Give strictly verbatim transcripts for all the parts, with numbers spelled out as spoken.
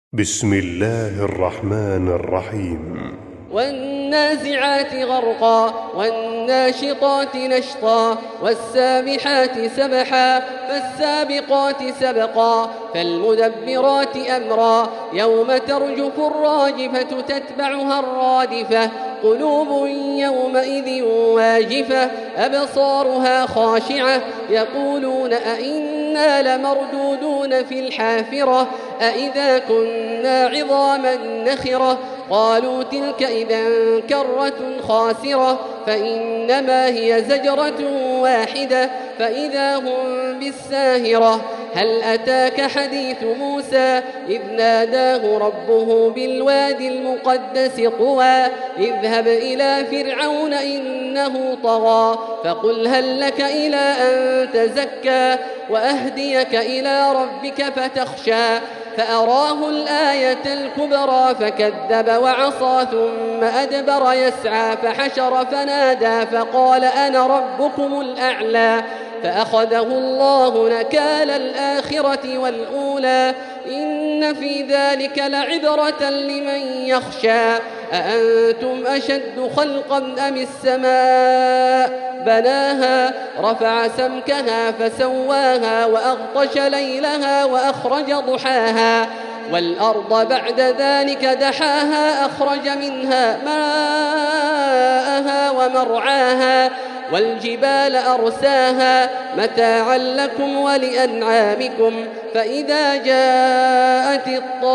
بسم الله الرحمن الرحيم. والنازعات غرقا والناشطات نشطا والسابحات سبحا فالسابقات سبقا فالمدبرات أمرا يوم ترجف الراجفة تتبعها الرادفة قلوب يومئذ واجفة أبصارها خاشعة يقولون أئنا لمردودون في الحافرة أئذا كنا عظاما نخرة قالوا تلك إذا كرة خاسرة فإنما هي زجرة واحدة فإذا هم بالساهرة هل أتاك حديث موسى إذ ناداه ربه بالوادي المقدس طوى اذهب إلى فرعون إنه طغى فقل هل لك إلى أن تزكى وأهديك إلى ربك فتخشى فأراه الآية الكبرى فكذب وعصى ثم أدبر يسعى فحشر فنادى فقال أنا ربكم الأعلى فأخذه الله نكال الآخرة والأولى إن في ذلك لعبرة لمن يخشى أأنتم أشد خلقا أم السماء بناها رفع سمكها فسواها وأغطش ليلها وأخرج ضحاها والأرض بعد ذلك دحاها أخرج منها ماءها ومرعاها والجبال أرساها متاعا لكم ولأنعامكم فإذا جاءت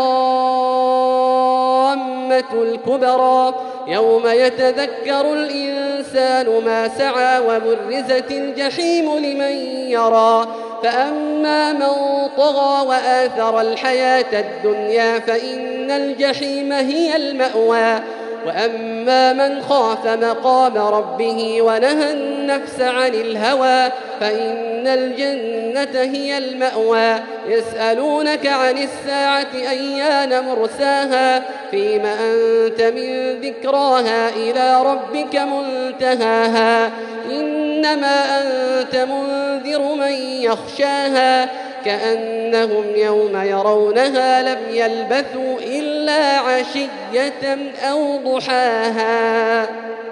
الطامة الكبرى يوم يتذكر الإنسان ما سعى وبرزت الجحيم لمن يرى فأما من طغى وآثر الحياة الدنيا فإن الجحيم هي المأوى وأما من خاف مقام ربه ونهى النفس عن الهوى فإن الجنة هي المأوى يسألونك عن الساعة أيان مرساها فيم أنت من ذكراها إلى ربك منتهاها إنما أنت منذر من يخشاها كأنهم يوم يرونها لم يلبثوا إلا عشية أو ضحاها.